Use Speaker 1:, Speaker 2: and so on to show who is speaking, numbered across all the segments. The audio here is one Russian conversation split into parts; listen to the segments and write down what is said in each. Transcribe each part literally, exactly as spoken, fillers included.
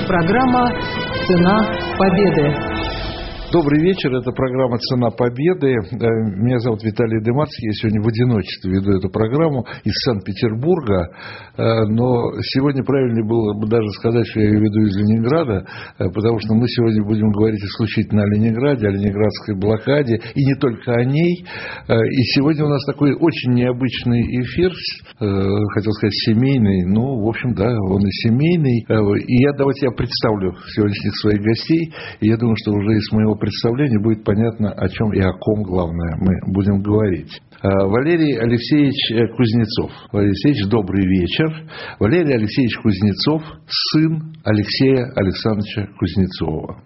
Speaker 1: Программа «Цена победы».
Speaker 2: Добрый вечер, это программа «Цена победы». Меня зовут Виталий Дымарский, я сегодня в одиночестве веду эту программу из Санкт-Петербурга, но сегодня правильнее было бы даже сказать, что я ее веду из Ленинграда, потому что мы сегодня будем говорить исключительно о Ленинграде, о ленинградской блокаде, и не только о ней. И сегодня у нас такой очень необычный эфир, хотел сказать семейный, ну, в общем, да, он и семейный. И я, давайте я представлю сегодняшних своих гостей, и я думаю, что уже из моего представления будет понятно, о чем и о ком, главное, мы будем говорить. Валерий Алексеевич Кузнецов. Валерий Алексеевич, добрый вечер. Валерий Алексеевич Кузнецов, сын Алексея Александровича Кузнецова.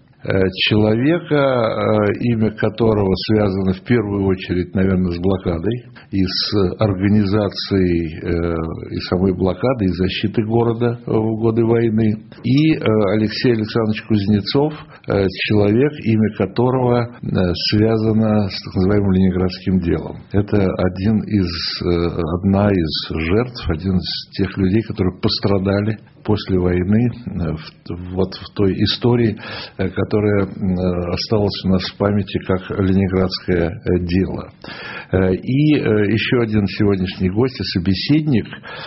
Speaker 2: Человека, имя которого связано в первую очередь, наверное, с блокадой, и с организацией и самой блокады, и защиты города в годы войны. И Алексей Александрович Кузнецов, человек, имя которого связано с так называемым ленинградским делом. Это один из, одна из жертв, один из тех людей, которые пострадали после войны вот в той истории, которая осталась у нас в памяти как ленинградское дело. И еще один сегодняшний гость и собеседник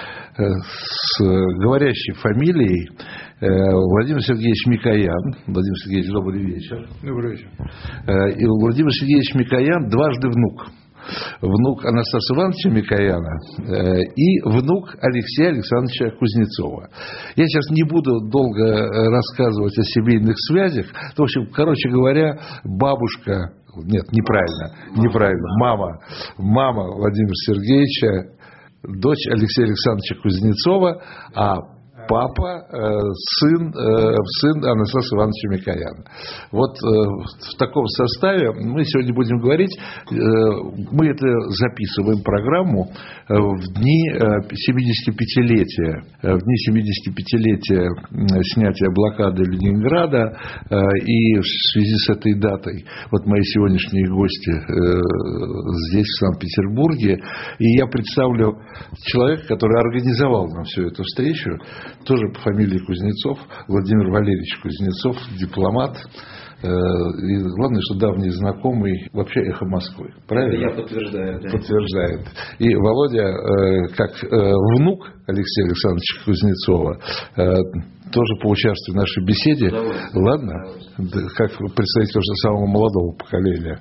Speaker 2: с говорящей фамилией Владимир Сергеевич Микоян. Владимир Сергеевич, добрый вечер.
Speaker 3: Добрый вечер.
Speaker 2: И Владимир Сергеевич Микоян дважды внук. Внук Анастаса Ивановича Микояна и внук Алексея Александровича Кузнецова. Я сейчас не буду долго рассказывать о семейных связях. В общем, короче говоря, бабушка, нет, неправильно, неправильно, мама, мама Владимира Сергеевича, дочь Алексея Александровича Кузнецова, а папа, сын, сын Анастаса Ивановича Микояна. Вот в таком составе мы сегодня будем говорить. Мы это записываем программу в дни семидесятипятилетия, в дни семидесятипятилетия снятия блокады Ленинграда. И в связи с этой датой вот мои сегодняшние гости здесь, в Санкт-Петербурге. И я представлю человека, который организовал нам всю эту встречу. Тоже по фамилии Кузнецов, Владимир Валерьевич Кузнецов, дипломат. И главное, что давний знакомый, вообще эхо Москвы. Правильно?
Speaker 3: Я подтверждаю. Да.
Speaker 2: Подтверждает. И Володя, как внук Алексея Александровича Кузнецова, тоже поучаствует в нашей беседе. Ладно? Как представитель уже самого молодого поколения.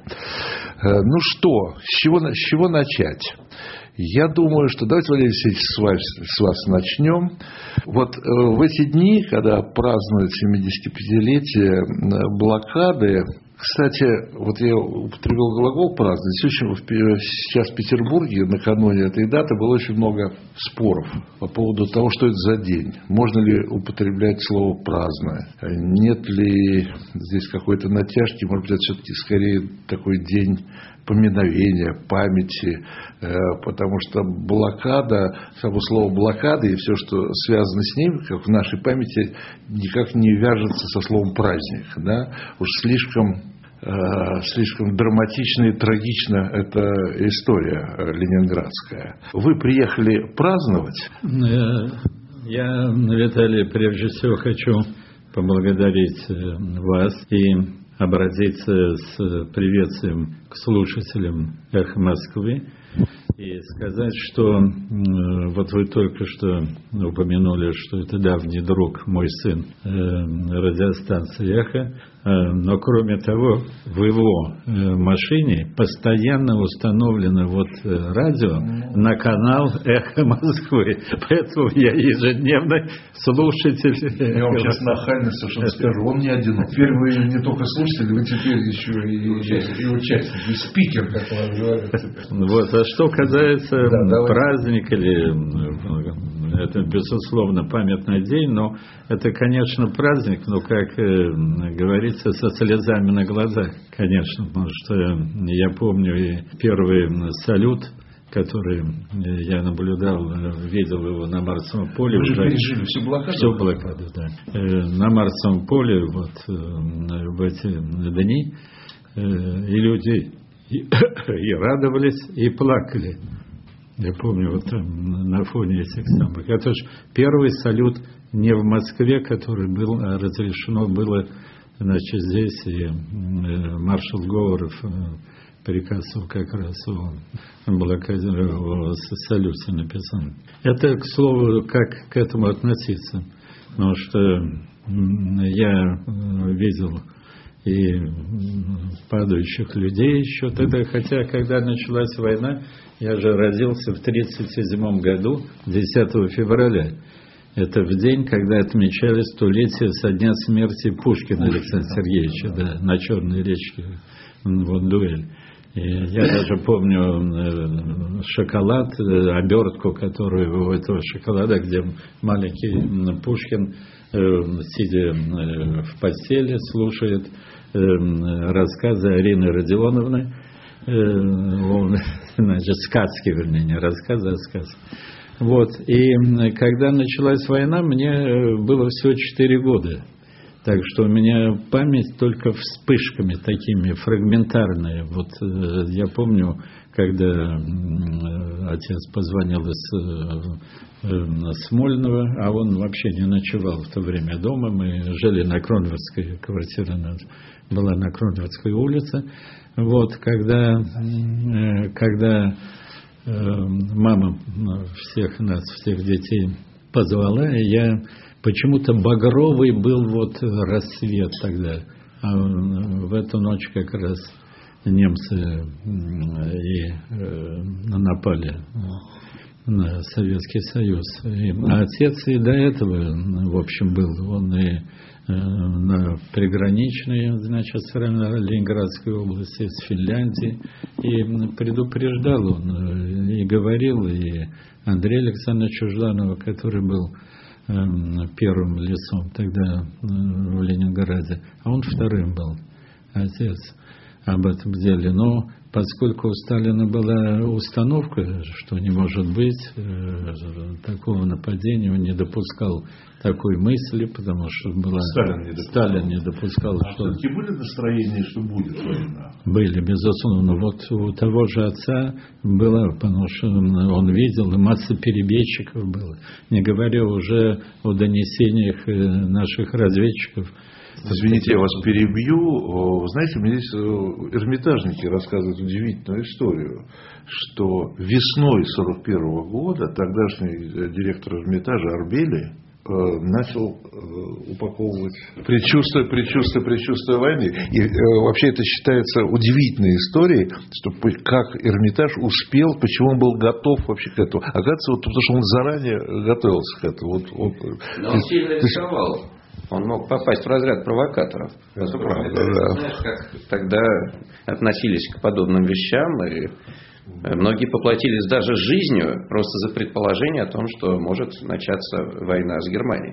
Speaker 2: Ну что, с чего, с чего начать? Я думаю, что давайте, Валерий Алексеевич, с вас, с вас начнем. Вот э, в эти дни, когда празднуют семидесятипятилетие блокады, кстати, вот я употребил глагол праздновать. Сейчас в Петербурге накануне этой даты было очень много споров по поводу того, что это за день. Можно ли употреблять слово праздное? Нет ли здесь какой-то натяжки? Может быть, это все-таки скорее такой день поминовения, памяти, потому что блокада, само слово блокада и все, что связано с ним, как в нашей памяти, никак не вяжется со словом праздник. Да? Уж слишком, слишком драматична и трагична эта история ленинградская. Вы приехали праздновать?
Speaker 3: Я, Виталий, прежде всего хочу поблагодарить вас и обратиться с приветствием к слушателям «Эхо Москвы» и сказать, что э, вот вы только что упомянули, что это давний друг, мой сын, э, радиостанции «Эхо», э, но кроме того, в его э, машине постоянно установлено вот э, радио на канал «Эхо Москвы», поэтому я ежедневный слушатель.
Speaker 2: Я вам сейчас нахально совершенно скажу, он не одинок. Теперь вы не только слушатель, вы теперь еще и участник, и, участник, и спикер, как вам говорят.
Speaker 3: Вот, а что касается да, праздника, или это, безусловно, памятный день, но это, конечно, праздник, но, как э, говорится, со слезами на глазах, конечно, потому что я помню и первый салют, который я наблюдал, видел его на Марсовом поле.
Speaker 2: Вы же пережили всю блокаду?
Speaker 3: Всю блокаду, да. На Марсовом поле вот в эти дни и люди и, и радовались, и плакали. Я помню, вот там на фоне этих самых. Это же первый салют не в Москве, который был, а разрешено было, значит, здесь, и маршал Говоров приказывал как раз о блокаде, о салюте написан. Это, к слову, как к этому относиться, потому что я видел и падающих людей еще тогда, хотя когда началась война, я же родился в тридцать седьмом году, десятого февраля. Это в день, когда отмечали столетие со дня смерти Пушкина Александра Сергеевича, да, на Черной речке, вот дуэль. И я даже помню шоколад, обертку, которую у этого шоколада, где маленький Пушкин, сидя в постели, слушает рассказы Арины Родионовны, значит, сказки, вернее, не рассказы, а сказки. Вот, и когда началась война, мне было всего четыре года. Так что у меня память только вспышками такими, фрагментарные. Вот я помню, когда отец позвонил из Смольного, а он вообще не ночевал в то время дома. Мы жили на Кронверской, квартира была на Кронверской улице. Вот, когда, когда мама всех нас, всех детей позвала, и я... Почему-то багровый был вот рассвет тогда. А в эту ночь как раз немцы и напали на Советский Союз. И отец и до этого, в общем, был. Он и на приграничной, значит, стороне Ленинградской области, с Финляндией. И предупреждал он, и говорил, и Андрею Александровичу Жданову, который был первым лицом тогда в Ленинграде, а он вторым был, отец, об этом деле. Но поскольку у Сталина была установка, что не может быть такого нападения, он не допускал такой мысли, потому что была...
Speaker 4: Сталин не допускал.
Speaker 3: Сталин не допускал,
Speaker 4: а
Speaker 3: что...
Speaker 4: все-таки были настроения, что будет война?
Speaker 3: Были, безусловно. Вот у того же отца было, потому что он видел, и масса перебежчиков было. Не говоря уже о донесениях наших разведчиков.
Speaker 4: Извините, я вас перебью. Вы знаете, мне здесь эрмитажники рассказывают удивительную историю, что весной сорок первого года тогдашний директор Эрмитажа Арбели начал упаковывать предчувствие, предчувствие, предчувствие войны. И э, вообще это считается удивительной историей, что как Эрмитаж успел, почему он был готов вообще к этому. Оказывается, вот, потому что он заранее готовился к этому. Вот, вот,
Speaker 5: Но он сильно рисковал. Он мог попасть в разряд провокаторов.
Speaker 4: Это правда,
Speaker 5: это,
Speaker 4: да.
Speaker 5: Знаешь, как тогда относились к подобным вещам, и многие поплатились даже жизнью просто за предположение о том, что может начаться война с Германией.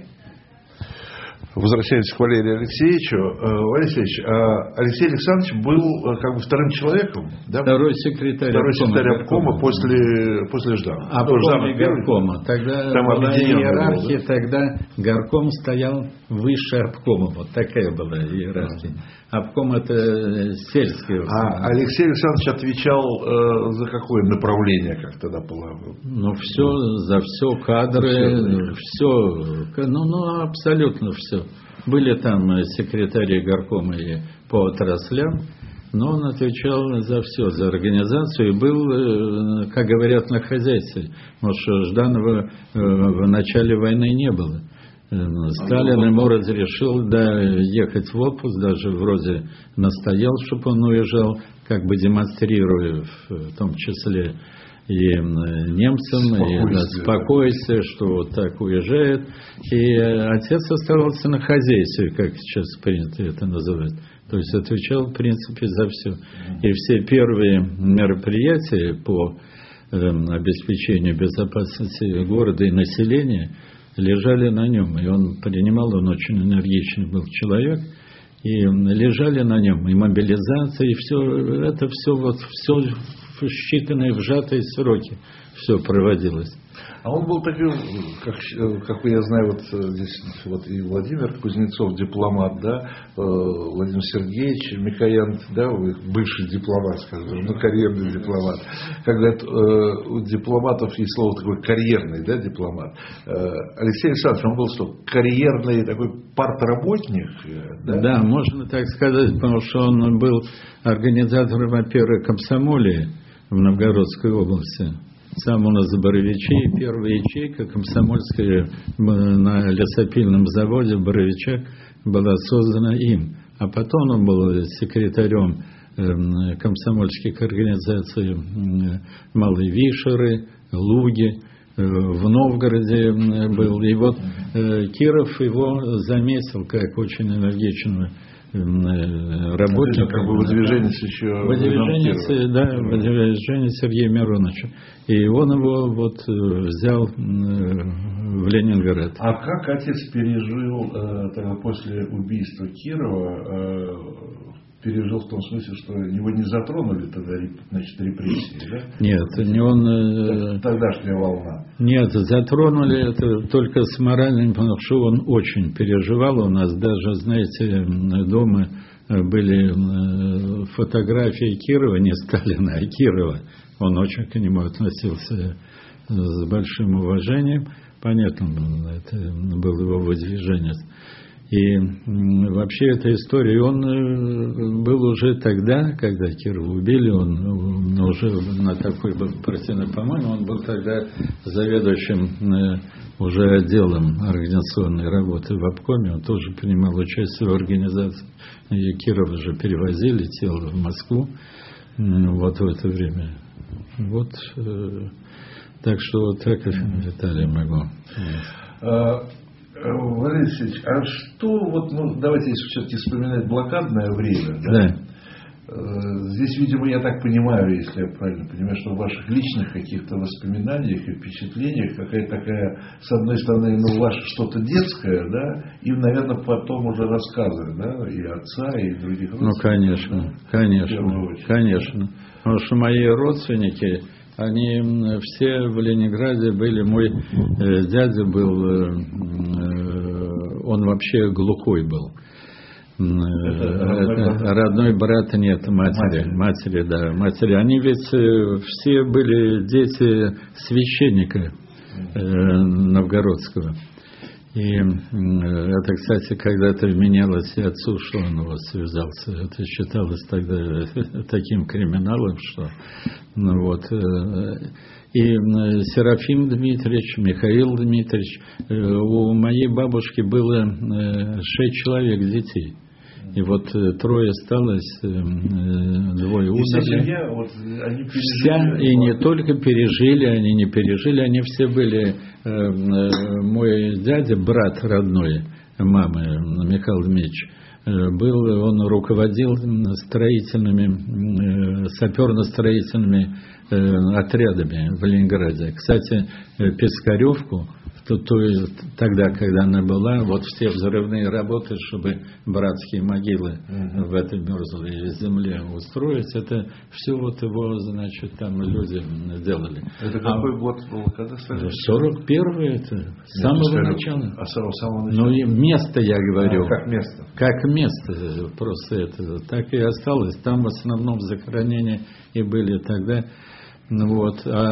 Speaker 4: Возвращаясь к Валерию Алексеевичу, Валерий Алексеевич, Алексей Александрович был как бы вторым человеком, да?
Speaker 3: Второй секретарь
Speaker 4: Второй
Speaker 3: обкома,
Speaker 4: секретарь обкома после, после Жданова.
Speaker 3: Обком и горкома. Тогда
Speaker 4: там
Speaker 3: была иерархия,
Speaker 4: был, да?
Speaker 3: тогда горком стоял выше обкома. Вот такая была иерархия. Обком это сельский.
Speaker 4: А Алексей Александрович отвечал э, за какое направление, как тогда было?
Speaker 3: Ну, все, за все, кадры, все, ну, ну, абсолютно все. Были там секретари горкома и по отраслям, но он отвечал за все, за организацию, и был, как говорят, на хозяйстве. Потому что Жданова в начале войны не было. Сталин ему разрешил, да, ехать в отпуск, даже вроде настоял, чтобы он уезжал, как бы демонстрируя в том числе и немцам, и да, спокойствие, что вот так уезжает. И отец оставался на хозяйстве, как сейчас принято это называть. То есть отвечал, в принципе, за все. И все первые мероприятия по э, обеспечению безопасности города и населения лежали на нем, и он принимал, он очень энергичный был человек, и лежали на нем, и мобилизация, и все, это все вот, все в считанные, в сжатые сроки, все проводилось.
Speaker 4: А он был такой, как, как я знаю, вот здесь вот и Владимир Кузнецов, дипломат, да, Владимир Сергеевич Микоян, да, бывший дипломат, скажем, ну, карьерный дипломат. Когда у дипломатов есть слово такое карьерный, да, дипломат. Алексей Александрович, он был что, карьерный такой партработник? Да?
Speaker 3: Да, можно так сказать, потому что он был организатором первой комсомолии в Новгородской области. Сам у нас с Боровичей, первая ячейка комсомольская на лесопильном заводе в Боровичах была создана им. А потом он был секретарем комсомольских организаций Малой Вишеры, Луги, в Новгороде был. И вот Киров его заметил как очень энергичного работника.
Speaker 4: Как бы выдвиженец еще.
Speaker 3: Выдвиженец, да, выдвиженец Сергея Мироновича. И он его вот взял в Ленинград.
Speaker 4: А как отец пережил тогда после убийства Кирова, пережил в том смысле, что его не затронули тогда, значит, репрессии, да?
Speaker 3: Нет, не он...
Speaker 4: Тогдашняя волна.
Speaker 3: Нет, затронули это только с моральным, потому что он очень переживал. У нас даже, знаете, дома были фотографии Кирова, не Сталина, а Кирова. Он очень к нему относился с большим уважением. Понятно, это был его выдвиженец. И вообще эта история, он был уже тогда, когда Кирова убили, он уже на такой был партийной, по-моему, он был тогда заведующим уже отделом организационной работы в обкоме, он тоже принимал участие в организации. И Кирова же перевозили тело в Москву вот в это время. Вот, так что вот так, Виталий, могу.
Speaker 4: Валерий Алексеевич, а что, вот, ну, давайте все-таки вспоминать блокадное время, да?
Speaker 3: Да.
Speaker 4: Здесь, видимо, я так понимаю, если я правильно понимаю, что в ваших личных каких-то воспоминаниях и впечатлениях какая-то такая, с одной стороны, ну, ваше что-то детское, да, и, наверное, потом уже рассказы, да, и отца, и других родственников.
Speaker 3: Ну, конечно, конечно, конечно. Потому что мои родственники, они все в Ленинграде были. Мой э, дядя был, э, он вообще глухой был. Это родной брат нет, матери, матери, матери, да, матери. Они ведь все были дети священника э, новгородского. И это, кстати, когда-то менялось и отцу, что он вот связался. Это считалось тогда таким криминалом, что ну, вот. И Серафим Дмитриевич, Михаил Дмитриевич, у моей бабушки было шесть человек детей. И вот трое осталось, двое умерли.
Speaker 4: Вот, они
Speaker 3: Вся, и не только пережили, они не пережили, они все были. Мой дядя, брат родной мамы, Михаил Дмитриевич, был, он руководил строительными, саперно-строительными отрядами в Ленинграде. Кстати, Пискаревку, то, то, тогда, когда она была, вот все взрывные работы, чтобы братские могилы uh-huh. в этой мерзлой земле устроить, это все вот его, значит, там люди делали.
Speaker 4: Это какой а, год был? Когда стали?
Speaker 3: сорок первый это, с самого начала.
Speaker 4: А с самого начала?
Speaker 3: Ну и место, я говорю.
Speaker 4: А, как место?
Speaker 3: Как место, просто это, так и осталось. Там в основном захоронения и были тогда. Вот, а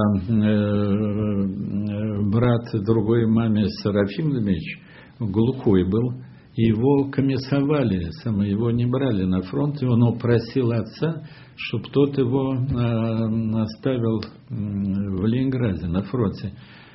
Speaker 3: э, брат другой маме Серафим Дмитриевич глухой был, его комиссовали, самое, его не брали на фронт, и он упросил отца, чтобы тот его э, оставил в Ленинграде на фронте.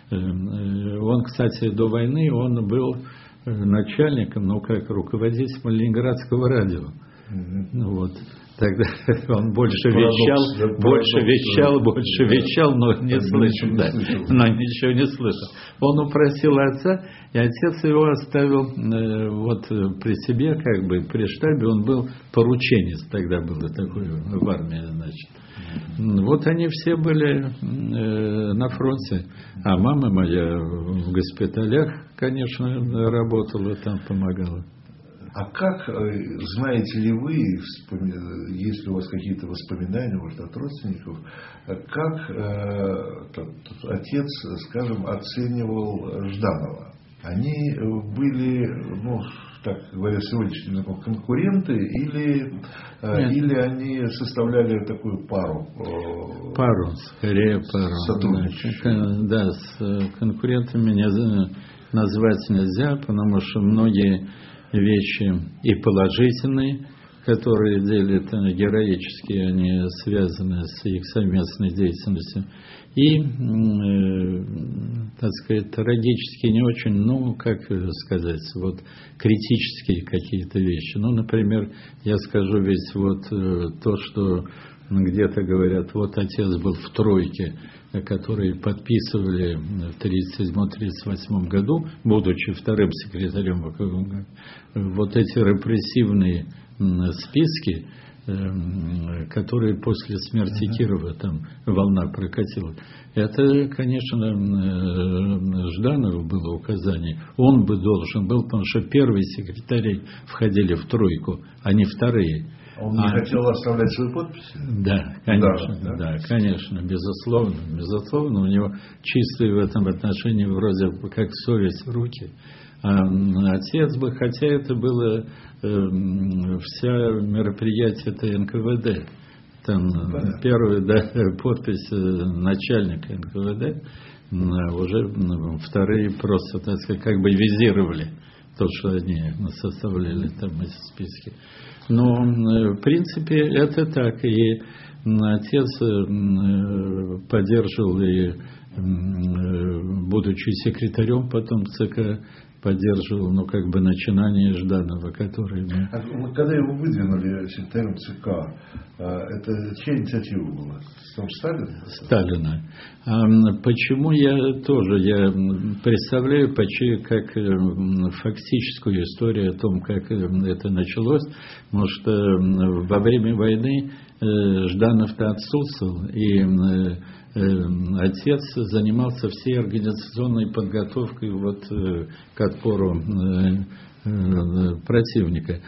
Speaker 3: Он, кстати, до войны он был начальником, ну как руководителем Ленинградского радио. Mm-hmm. Вот. Тогда он больше вещал, да, больше парадокс, вещал, да. больше вещал, но не да, слышал, да, не но ничего не слышал. Он упросил отца, и отец его оставил э, вот при себе, как бы при штабе, он был порученец, тогда было такое в армии, значит. Mm-hmm. Вот они все были э, на фронте, а мама моя в госпиталях, конечно, работала, там помогала.
Speaker 4: А как, знаете ли вы, есть ли у вас какие-то воспоминания, может, от родственников, как э, отец, скажем, оценивал Жданова? Они были, ну, так говоря, сегодняшним языком, конкуренты или, или они составляли такую пару?
Speaker 3: Пару, скорее пару.
Speaker 4: Сотрудничающую.
Speaker 3: Да, с конкурентами не, назвать нельзя, потому что многие вещи и положительные, которые делят героически, они связаны с их совместной деятельностью. И, э, так сказать, трагические не очень, ну, как сказать, вот критические какие-то вещи. Ну, например, я скажу ведь вот э, то, что где-то говорят, вот отец был в тройке, которые подписывали в тридцать седьмом — тридцать восьмом году, будучи вторым секретарем ВК, вот эти репрессивные списки, которые после смерти uh-huh. Кирова там волна прокатила. Это, конечно, Жданову было указание. Он бы должен был, потому что первые секретари входили в тройку, а не вторые.
Speaker 4: Он не а, хотел оставлять свою подпись?
Speaker 3: Да, конечно, да, да? да, конечно, безусловно, безусловно. У него чистые в этом отношении вроде как совесть в руки. А отец бы, хотя это было э, вся мероприятие это эн ка вэ дэ. Там да. первая да, подпись начальника эн ка вэ дэ, уже вторые просто, так сказать, как бы визировали то, что они составляли там эти списки. Но, в принципе, это так. И отец поддерживал, и, будучи секретарем потом ЦК, поддерживал, ну, как бы начинание Жданова, который... Мы...
Speaker 4: А вот когда его выдвинули секретарем ЦК, это чья инициатива была? Сталина?
Speaker 3: Сталина. А почему я тоже, я представляю почти как фактическую историю о том, как это началось, потому что во время войны Жданов-то отсутствовал, и отец занимался всей организационной подготовкой вот к отпору противника.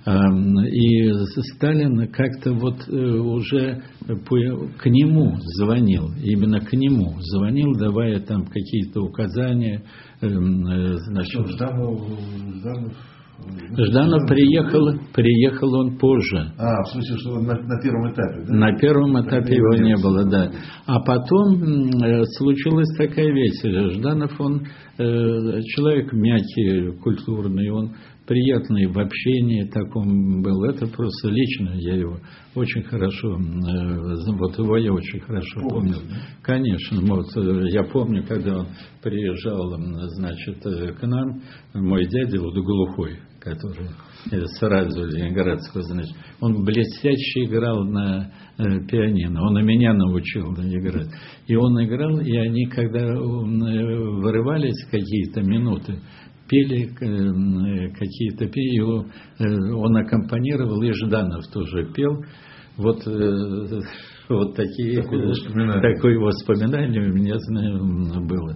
Speaker 3: И Сталин как-то вот уже к нему звонил, именно к нему звонил, давая там какие-то указания. Значит,
Speaker 4: Жданов, Жданов...
Speaker 3: Жданов приехал, приехал он позже.
Speaker 4: А, в смысле, что на, на первом этапе, да?
Speaker 3: На первом этапе его не было, да. А потом э, случилась такая вещь. Жданов, он э, человек мягкий, культурный, он приятный в общении таком был. Это просто лично я его очень хорошо, э, вот его я очень хорошо помню. Конечно, вот я помню, когда он приезжал, значит, к нам, мой дядя вот глухой, который с радио Ленинградского, значит, он блестяще играл на э, пианино, он и меня научил играть. И он играл, и они, когда э, вырывались какие-то минуты, пели э, какие-то песни, э, он аккомпанировал, и Жданов тоже пел. Вот, э, вот такие, такое воспоминание. такое воспоминание у меня, знаю, было.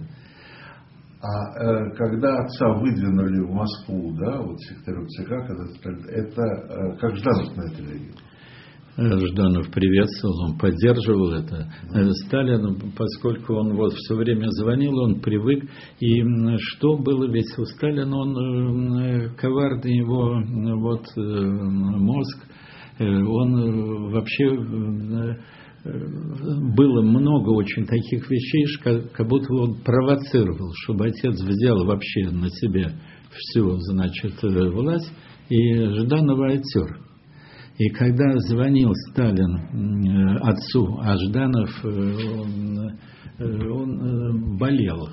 Speaker 4: А э, когда отца выдвинули в Москву, да, вот секретарем ЦК, когда это, э, как Жданов на это реагировал?
Speaker 3: Жданов приветствовал, он поддерживал это. Mm-hmm. Сталин, поскольку он вот все время звонил, он привык. И что было, ведь у Сталина, он коварный его вот, мозг, он вообще... Было много очень таких вещей, как будто он провоцировал, чтобы отец взял вообще на себя всю, значит, власть, и Жданова оттер. И когда звонил Сталин отцу, а Жданов, он, он болел.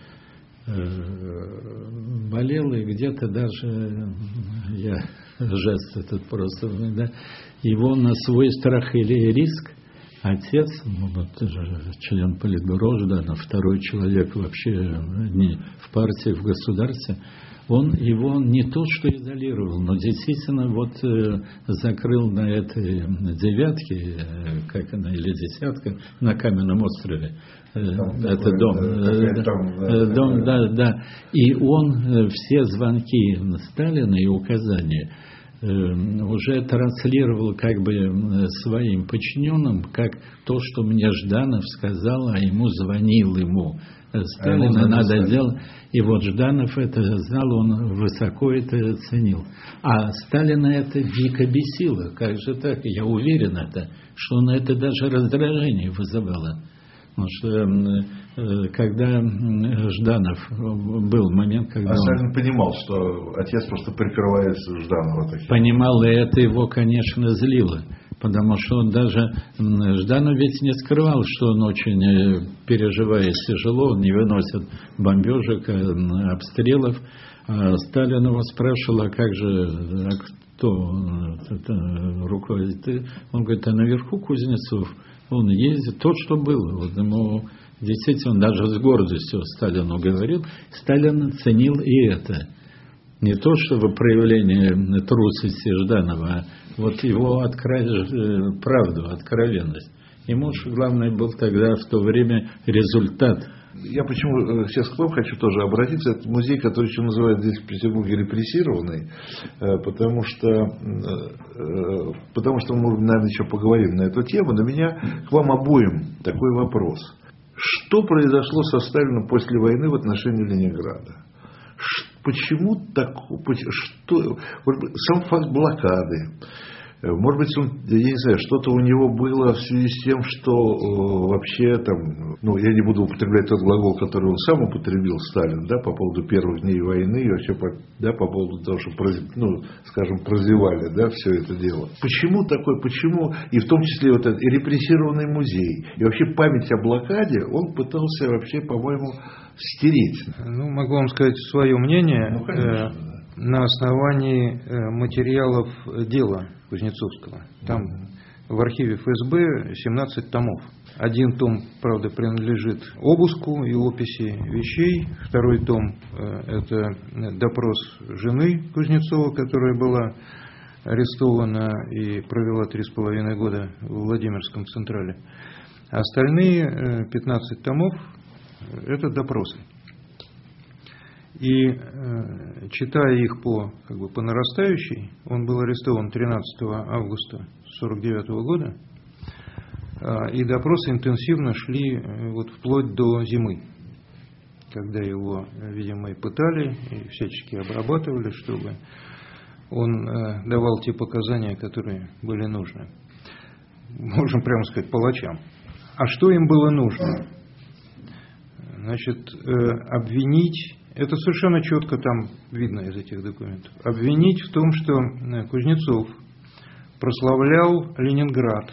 Speaker 3: Болел, и где-то даже, я жест этот просто, да, его на свой страх или риск, отец, вот, член Политбюро Жданов, второй человек вообще не в партии, в государстве, он его не то что изолировал, но действительно вот э, закрыл на этой девятке, э, как она, или десятка, на Каменном острове. Э,
Speaker 4: там,
Speaker 3: это
Speaker 4: такой,
Speaker 3: дом.
Speaker 4: э,
Speaker 3: Э,
Speaker 4: там,
Speaker 3: э,
Speaker 4: да,
Speaker 3: дом,
Speaker 4: да.
Speaker 3: да, да. И он э, все звонки Сталина и указания э, уже транслировал как бы э, своим подчиненным, как то, что мне Жданов сказал, а ему звонил ему. Сталина а надо делать. И вот Жданов это знал, он высоко это ценил. А Сталина это дико бесило. Как же так? Я уверен это, что он это даже раздражение вызывало. Потому что когда Жданов был момент, когда
Speaker 4: а
Speaker 3: он
Speaker 4: Сталин понимал, что отец просто прикрывает Жданова таким.
Speaker 3: Понимал, и это его, конечно, злило. Потому что он даже, Жданов ведь не скрывал, что он очень переживает тяжело, он не выносит бомбежек, обстрелов. А Сталин его спрашивал, а как же, а кто это, руководит? Он говорит, а наверху Кузнецов, он ездит, тот, что было. Вот ему, действительно, он даже с гордостью Сталину говорил. Сталин ценил и это. Не то, чтобы проявление трусости Жданова, а вот его откровенность, правду, откровенность. Ему же главное был тогда в то время результат.
Speaker 4: Я почему сейчас к вам хочу тоже обратиться. Это музей, который еще называют здесь в Петербурге репрессированный, потому что, потому что мы, наверное, еще поговорим на эту тему. Но у меня к вам обоим такой вопрос. Что произошло со Сталиным после войны в отношении Ленинграда? Почему так, что, сам факт блокады, может быть, он, я не знаю, что-то у него было в связи с тем, что э, вообще там, ну, я не буду употреблять тот глагол, который он сам употребил, Сталин, да, по поводу первых дней войны, и вообще по, да, по поводу того, что, ну, скажем, прозевали, да, все это дело. Почему такой, почему, и в том числе вот этот и репрессированный музей, и вообще память о блокаде, он пытался вообще, по-моему, стереть.
Speaker 6: Ну, могу вам сказать свое мнение.
Speaker 4: Ну, конечно, да.
Speaker 6: На основании материалов дела Кузнецовского. Там в архиве эф эс бэ семнадцать томов. Один том, правда, принадлежит обыску и описи вещей. Второй том – это допрос жены Кузнецова, которая была арестована и провела три с половиной года в Владимирском Централе. Остальные пятнадцать томов – это допросы. И э, читая их по, как бы, по нарастающей, он был арестован тринадцатого августа сорок девятого года, э, и допросы интенсивно шли э, вот, вплоть до зимы, когда его, видимо, и пытали, и всячески обрабатывали, чтобы он э, давал те показания, которые были нужны. Можем прямо сказать, палачам. А что им было нужно? Значит, э, обвинить... Это совершенно четко там видно из этих документов. Обвинить в том, что Кузнецов прославлял Ленинград,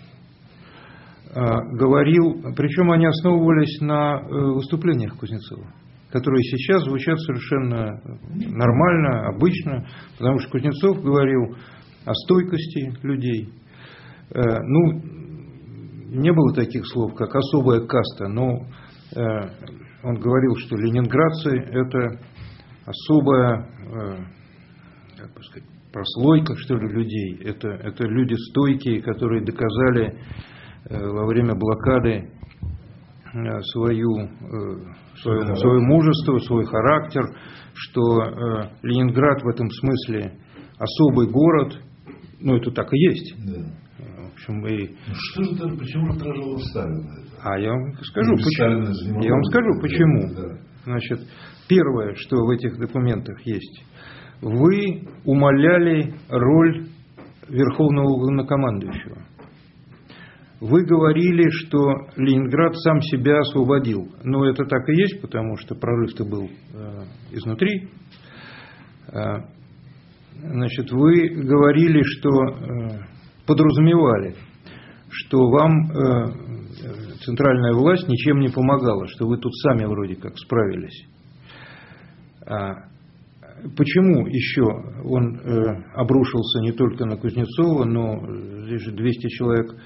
Speaker 6: говорил, причем они основывались на выступлениях Кузнецова, которые сейчас звучат совершенно нормально, обычно, потому что Кузнецов говорил о стойкости людей. Ну, не было таких слов, как особая каста, но он говорил, что ленинградцы – это особая, как бы сказать, прослойка, что ли, людей. Это, это люди стойкие, которые доказали во время блокады свою, свое, свое мужество, свой характер, что Ленинград в этом смысле особый город. Ну, это так и есть.
Speaker 4: Да.
Speaker 6: В общем, и...
Speaker 4: Ну, что же это, почему отражало Сталина это?
Speaker 6: А я вам скажу,
Speaker 4: Ну,
Speaker 6: почему. Я вам скажу, почему.
Speaker 4: Да.
Speaker 6: Значит, первое, что в этих документах есть, вы умаляли роль Верховного Главнокомандующего. Вы говорили, что Ленинград сам себя освободил. Но это так и есть, потому что прорыв-то был э, изнутри. Э, значит, вы говорили, что э, подразумевали, что вам э, центральная власть ничем не помогала, что вы тут сами вроде как справились. А почему еще он э, обрушился не только на Кузнецова, но здесь же двести человек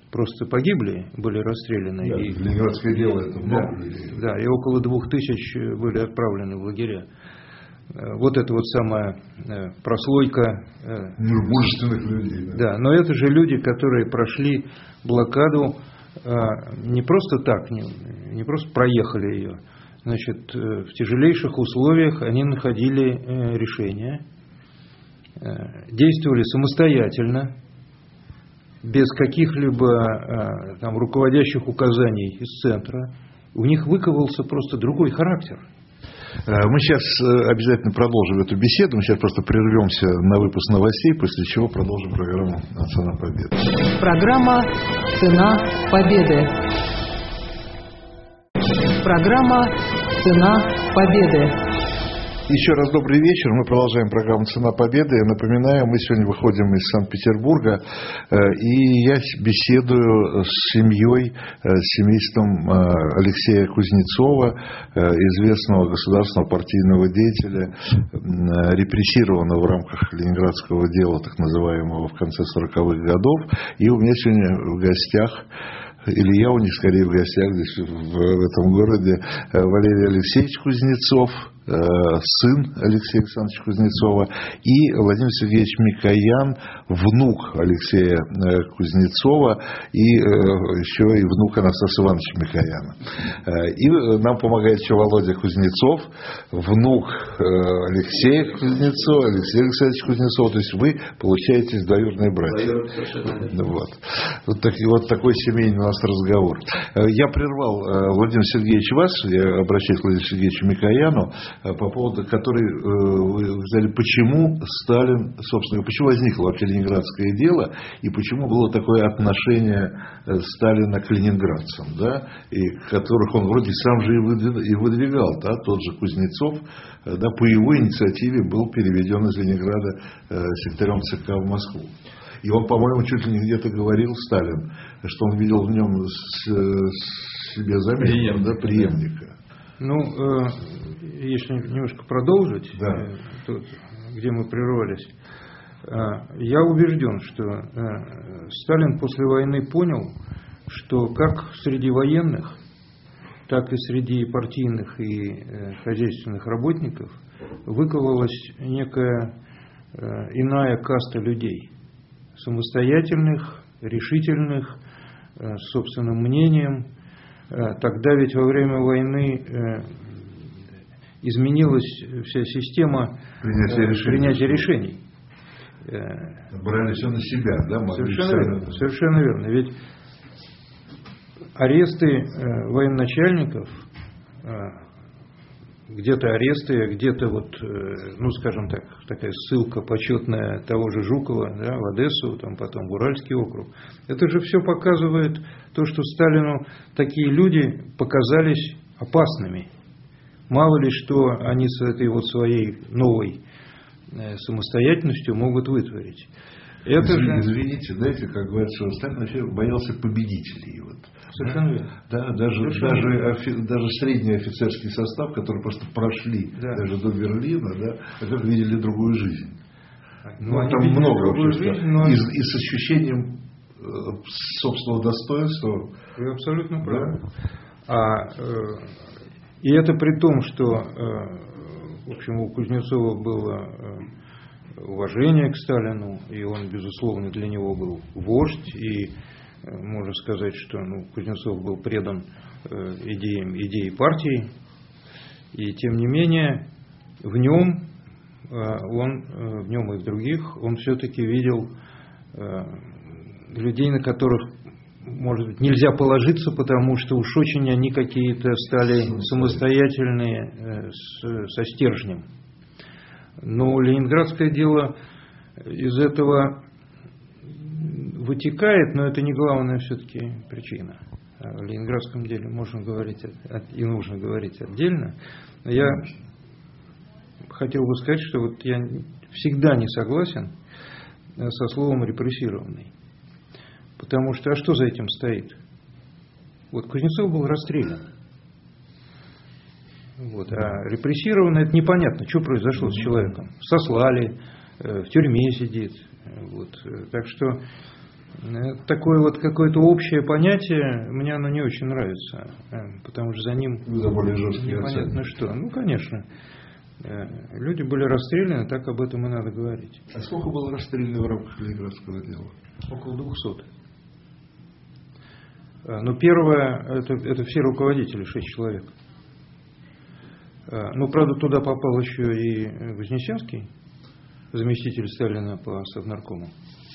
Speaker 6: просто погибли, были расстреляны.
Speaker 4: Да,
Speaker 6: и,
Speaker 4: Ленинградское дело это много
Speaker 6: да,
Speaker 4: людей.
Speaker 6: да, и около двух тысяч были отправлены в лагеря. Вот это вот самая прослойка
Speaker 4: мужественных людей. Да.
Speaker 6: Да, но это же люди, которые прошли блокаду не просто так, не, не просто проехали ее. Значит, в тяжелейших условиях они находили решения, действовали самостоятельно, без каких-либо там руководящих указаний из центра. У них выковался просто другой характер.
Speaker 4: Мы сейчас обязательно продолжим эту беседу. Мы сейчас просто прервемся на выпуск новостей, после чего продолжим программу «Цена победы».
Speaker 1: Программа «Цена победы». Программа «Цена победы».
Speaker 4: Еще раз добрый вечер. Мы продолжаем программу «Цена победы». Я напоминаю, мы сегодня выходим из Санкт-Петербурга, и я беседую с семьей, с семейством Алексея Кузнецова, известного государственного партийного деятеля, репрессированного в рамках Ленинградского дела, так называемого, в конце сороковых годов. И у меня сегодня в гостях, или я у них скорее в гостях здесь, в, в этом городе, Валерий Алексеевич Кузнецов, сын Алексея Александровича Кузнецова, и Владимир Сергеевич Микоян, внук Алексея Кузнецова, и еще и внук Анастаса Ивановича Микояна. И нам помогает еще Володя Кузнецов, внук Алексея Кузнецова, Алексея Александровича Кузнецова. То есть вы получаетесь двоюродные братья. Вот. Вот, так, вот такой семейный у нас разговор. Я прервал, Владимир Сергеевич, вас, я обращаюсь к Владимиру Сергеевичу Микояну, по поводу, который вы сказали, почему Сталин, собственно, почему возникло вообще Ленинградское дело, и почему было такое отношение Сталина к ленинградцам, да, и которых он вроде сам же и выдвигал, да, тот же Кузнецов, да, по его инициативе был переведен из Ленинграда секретарем ЦК в Москву. И он, по-моему, чуть ли не где-то говорил, Сталин, что он видел в нем себе замену, да, преемника.
Speaker 6: Ну, э, если немножко продолжить,
Speaker 4: да.
Speaker 6: э, тут, где мы прервались, э, я убежден, что э, Сталин после войны понял, что как среди военных, так и среди партийных и э, хозяйственных работников выковалась некая э, иная каста людей, самостоятельных, решительных, э, с собственным мнением. Тогда ведь во время войны изменилась вся система
Speaker 4: принятия решений.
Speaker 6: Принятия решений.
Speaker 4: Брали все на себя, да?
Speaker 6: Совершенно верно, совершенно верно. Ведь аресты военачальников, где-то аресты, где-то вот, ну, скажем так, такая ссылка почетная того же Жукова, да, в Одессу, там потом в Уральский округ. Это же все показывает то, что Сталину такие люди показались опасными. Мало ли что они с этой вот своей новой самостоятельностью могут вытворить. Это
Speaker 4: Извините,
Speaker 6: же...
Speaker 4: извините, знаете, как говорится, что Сталин вообще боялся победителей. Вот.
Speaker 6: Совершенно верно.
Speaker 4: Да, даже, даже, офи, даже средний офицерский состав, который просто прошли, да, даже до Берлина, да, а как видели другую жизнь. Ну, ну, там много вообще, жизнь, но... и, и с ощущением э, собственного достоинства.
Speaker 6: Вы абсолютно правы. Да? А, э, и это при том, что э, в общем, у Кузнецова было э, уважение к Сталину, и он, безусловно, для него был вождь, и можно сказать, что ну, Кузнецов был предан э, идеям, идеи партии, и тем не менее в нем, э, он, э, в нем и в других, он все-таки видел э, людей, на которых, может быть, нельзя положиться, потому что уж очень они какие-то стали самостоятельные, э, с, со стержнем. Но Ленинградское дело из этого вытекает, но это не главная все-таки причина. В Ленинградском деле можно говорить и нужно говорить отдельно. Но я хотел бы сказать, что вот я всегда не согласен со словом «репрессированный». Потому что, а что за этим стоит? Вот Кузнецов был расстрелян. Вот, а репрессированный, это непонятно, что произошло с человеком. Сослали, в тюрьме сидит. Вот, так что такое вот какое-то общее понятие, мне оно не очень нравится, потому что за ним
Speaker 4: за более жесткие
Speaker 6: непонятно
Speaker 4: оценки.
Speaker 6: что. Ну, конечно, люди были расстреляны, так об этом и надо говорить.
Speaker 4: А сколько было расстреляно в рамках Ленинградского дела?
Speaker 6: Около двухсот. Но первое, это, это все руководители, шесть человек. Ну, правда, туда попал еще и Вознесенский, заместитель Сталина по Совнаркому.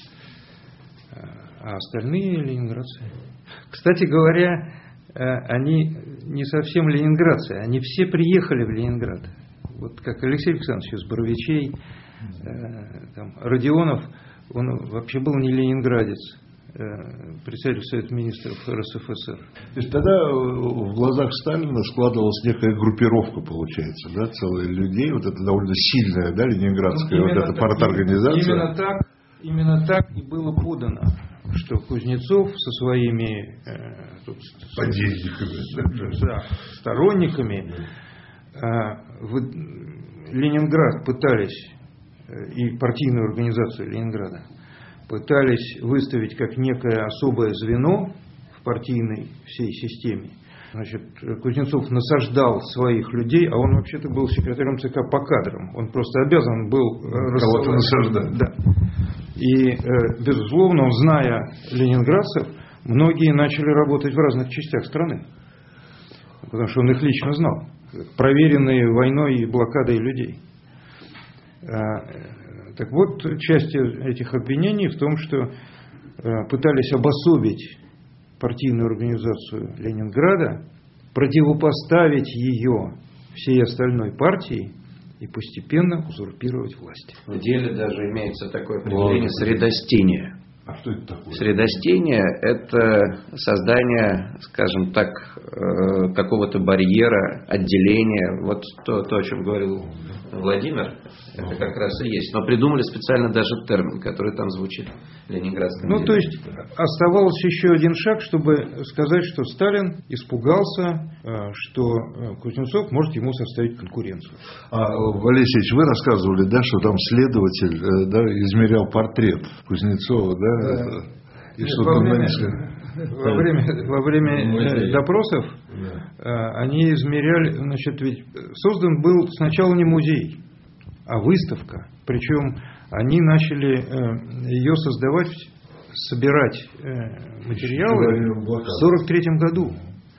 Speaker 6: А остальные ленинградцы. Кстати говоря, они не совсем ленинградцы, они все приехали в Ленинград. Вот как Алексей Александрович из Боровичей, там, Родионов, он вообще был не ленинградец, председатель Совета министров эр эс эф эс эр.
Speaker 4: То есть тогда в глазах Сталина складывалась некая группировка, получается, да, целых людей, вот это довольно сильная, да, ленинградская
Speaker 6: ну,
Speaker 4: вот эта
Speaker 6: так,
Speaker 4: парторганизация.
Speaker 6: Именно так, именно так и было подано, что Кузнецов со своими э, тут,
Speaker 4: подельниками,
Speaker 6: да, сторонниками э, в Ленинград пытались, э, и партийную организацию Ленинграда пытались выставить как некое особое звено в партийной всей системе. Значит, Кузнецов насаждал своих людей, а он вообще-то был секретарем ЦК по кадрам. Он просто обязан был
Speaker 4: кого-то насаждать.
Speaker 6: Да. И, безусловно, зная ленинградцев, многие начали работать в разных частях страны. Потому что он их лично знал. Проверенные войной и блокадой людей. Так вот, часть этих обвинений в том, что пытались обособить партийную организацию Ленинграда, противопоставить ее всей остальной партии и постепенно узурпировать власть.
Speaker 5: В деле даже имеется такое определение средостения.
Speaker 4: А что это такое?
Speaker 5: Средостение – это создание, скажем так, какого-то барьера, отделения. Вот то, то, о чем говорил Владимир, это как раз и есть. Но придумали специально даже термин, который там звучит в ленинградском
Speaker 6: Ну,
Speaker 5: деле.
Speaker 6: то есть, оставался еще один шаг, чтобы сказать, что Сталин испугался, что Кузнецов может ему составить конкуренцию.
Speaker 4: А, Валерий Алексеевич, вы рассказывали, да, что там следователь, да, измерял портрет Кузнецова, да? Это, и
Speaker 6: Нет,
Speaker 4: что
Speaker 6: во,
Speaker 4: там
Speaker 6: время,
Speaker 4: нанесли?
Speaker 6: во время, во время
Speaker 3: Музей.
Speaker 6: допросов
Speaker 4: Да.
Speaker 6: они измеряли, значит, ведь создан был сначала не музей, а выставка. Причем они начали ее создавать, собирать материалы в сорок третьем году.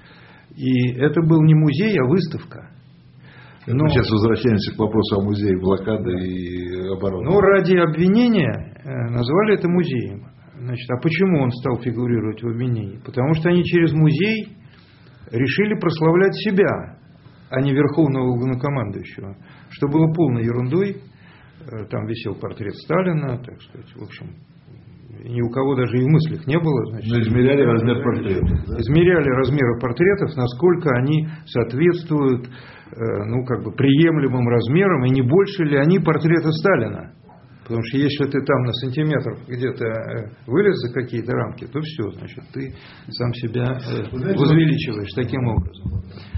Speaker 6: И это был не музей, а выставка.
Speaker 4: Но... Мы сейчас возвращаемся к вопросу о музее блокады и обороны.
Speaker 6: Но ради обвинения назвали это музеем. Значит, а почему он стал фигурировать в обвинении? Потому что они через музей решили прославлять себя, а не верховного главнокомандующего. Что было полной ерундой. Там висел портрет Сталина, так сказать, в общем, ни у кого даже и в мыслях не было. Значит,
Speaker 4: но измеряли размер портретов. Да?
Speaker 6: Измеряли размеры портретов, насколько они соответствуют, ну, как бы, приемлемым размерам, и не больше ли они портрета Сталина. Потому что если ты там на сантиметр где-то вылез за какие-то рамки, то все, значит, ты сам себя возвеличиваешь таким образом.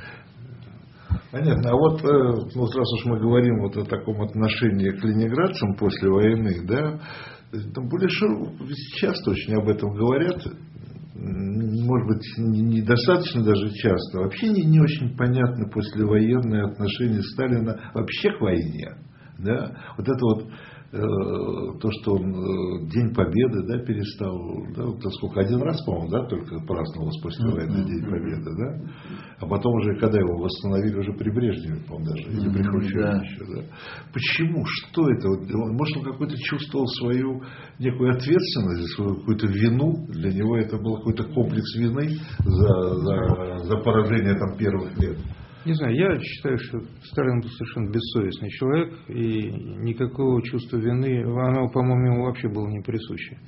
Speaker 4: Понятно. А вот, ну, раз уж мы говорим вот о таком отношении к ленинградцам после войны, да, там более широко, часто очень об этом говорят, может быть, недостаточно даже часто, вообще не, не очень понятно послевоенное отношение Сталина вообще к войне. Да? Вот это вот то, что он День Победы, да, перестал, да, вот сколько, один раз, по-моему, да, только праздновалось после войны День Победы, да, а потом уже, когда его восстановили, уже при Брежневе, по-моему, даже, или при Хрущеве да. еще, да. Почему? Что это? Может, он какой-то чувствовал свою некую ответственность, свою какую-то вину, для него это был какой-то комплекс вины за, за, за поражение там первых лет?
Speaker 6: Не знаю, я считаю, что Сталин был совершенно бессовестный человек, и никакого чувства вины, оно, по-моему, ему вообще было не присуще.